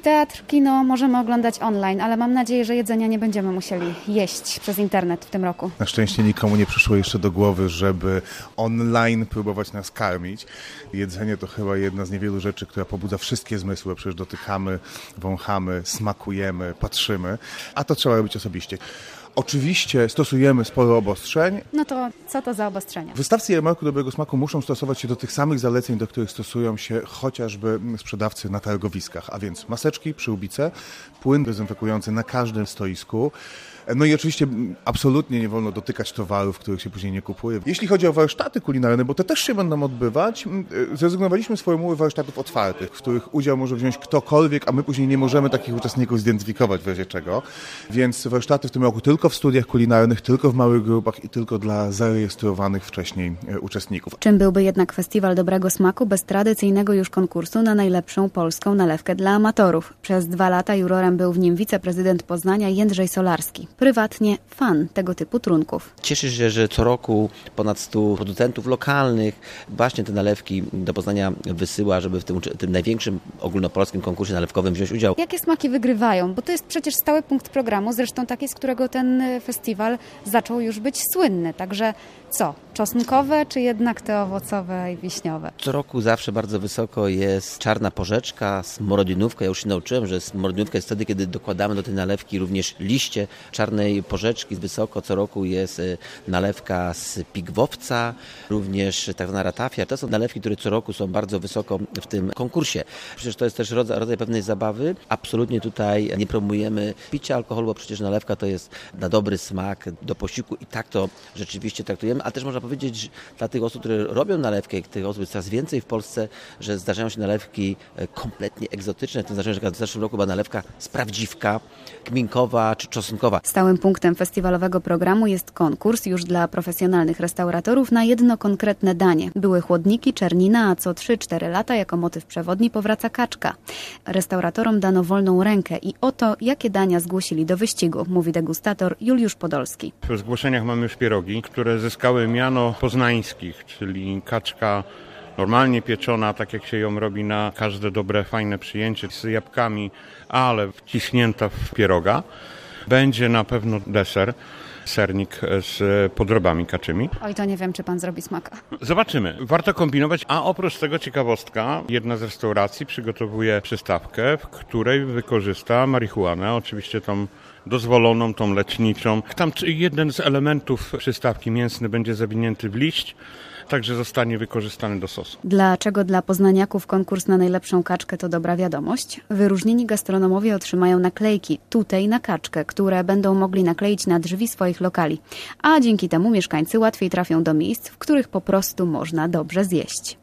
Teatr, kino możemy oglądać online, ale mam nadzieję, że jedzenia nie będziemy musieli jeść przez internet w tym roku. Na szczęście nikomu nie przyszło jeszcze do głowy, żeby online próbować nas karmić. Jedzenie to chyba jedna z niewielu rzeczy, która pobudza wszystkie zmysły. Przecież dotykamy, wąchamy, smakujemy, patrzymy, a to trzeba robić osobiście. Oczywiście stosujemy sporo obostrzeń. No to co to za obostrzenia? Wystawcy jarmarku dobrego smaku muszą stosować się do tych samych zaleceń, do których stosują się chociażby sprzedawcy na targowiskach, a więc maseczki, przyłbice, płyn dezynfekujący na każdym stoisku. No i oczywiście absolutnie nie wolno dotykać towarów, których się później nie kupuje. Jeśli chodzi o warsztaty kulinarne, bo te też się będą odbywać, zrezygnowaliśmy z formuły warsztatów otwartych, w których udział może wziąć ktokolwiek, a my później nie możemy takich uczestników zidentyfikować w razie czego. Więc warsztaty w tym roku tylko w studiach kulinarnych, tylko w małych grupach i tylko dla zarejestrowanych wcześniej uczestników. Czym byłby jednak Festiwal Dobrego Smaku bez tradycyjnego już konkursu na najlepszą polską nalewkę dla amatorów? Przez 2 lata jurorem był w nim wiceprezydent Poznania Jędrzej Solarski. Prywatnie fan tego typu trunków. Cieszę się, że co roku ponad 100 producentów lokalnych właśnie te nalewki do Poznania wysyła, żeby w tym największym ogólnopolskim konkursie nalewkowym wziąć udział. Jakie smaki wygrywają? Bo to jest przecież stały punkt programu, zresztą taki, z którego ten festiwal zaczął już być słynny. Także co? Czosnkowe czy jednak te owocowe i wiśniowe? Co roku zawsze bardzo wysoko jest czarna porzeczka, smorодinówka. Ja już się nauczyłem, że smorодinówka jest wtedy, kiedy dokładamy do tej nalewki również liście czarnej porzeczki. Wysoko co roku jest nalewka z pigwowca, również tak zwana ratafia. To są nalewki, które co roku są bardzo wysoko w tym konkursie. Przecież to jest też rodzaj pewnej zabawy. Absolutnie tutaj nie promujemy picia alkoholu, bo przecież nalewka to jest na dobry smak, do posiłku i tak to rzeczywiście traktujemy. Ale też można powiedzieć, że dla tych osób, które robią nalewkę, tych osób jest coraz więcej w Polsce, że zdarzają się nalewki kompletnie egzotyczne. W tym znaczeniu, że w zeszłym roku była nalewka z prawdziwka, kminkowa czy czosnkowa. Stałym punktem festiwalowego programu jest konkurs już dla profesjonalnych restauratorów na jedno konkretne danie. Były chłodniki, czernina, a co 3-4 lata jako motyw przewodni powraca kaczka. Restauratorom dano wolną rękę i oto jakie dania zgłosili do wyścigu, mówi degustator Juliusz Podolski. W zgłoszeniach mamy już pierogi, które zyskały miano poznańskich, czyli kaczka normalnie pieczona, tak jak się ją robi na każde dobre, fajne przyjęcie, z jabłkami, ale wciśnięta w pieroga. Będzie na pewno deser, sernik z podrobami kaczymi. Oj, to nie wiem, czy pan zrobi smaka. Zobaczymy. Warto kombinować, a oprócz tego ciekawostka, jedna z restauracji przygotowuje przystawkę, w której wykorzysta marihuanę, oczywiście tą dozwoloną, tą leczniczą. Tam jeden z elementów przystawki mięsny będzie zawinięty w liść, także zostanie wykorzystany do sosu. Dlaczego dla poznaniaków konkurs na najlepszą kaczkę to dobra wiadomość? Wyróżnieni gastronomowie otrzymają naklejki tutaj na kaczkę, które będą mogli nakleić na drzwi swoich lokali. A dzięki temu mieszkańcy łatwiej trafią do miejsc, w których po prostu można dobrze zjeść.